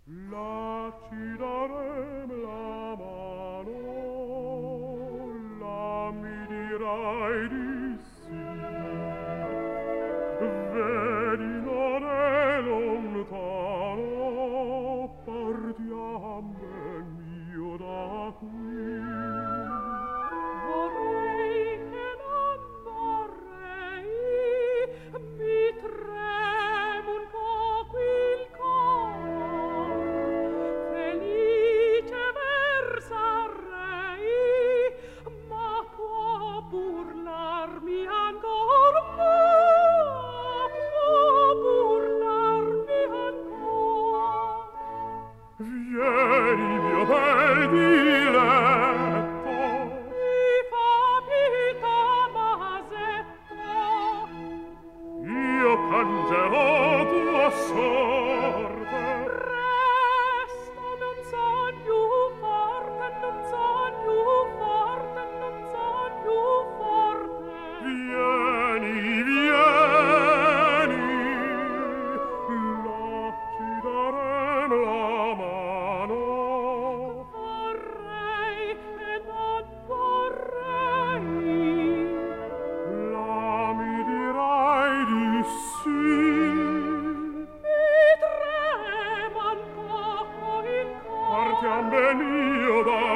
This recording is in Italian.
là ci darem la mano, là mi dirai di sì. Vedi non è lontano, partiam ben mio da qui. Vorrei che non vorrei, mi tremo un poco il cor, felice versarei, ma può burlarmi ancor, può burlarmi ancor. Vieni, mio bel diletto, Mi fa vita masetto, io cangerò tua sorte. presto non son più forte, non son più forte, non son più forte. Vieni, vieni, là ci darem la mano, Vorrei e non vorrei, là mi dirai di sì. mi trema un poco il cor. Partiam ben io da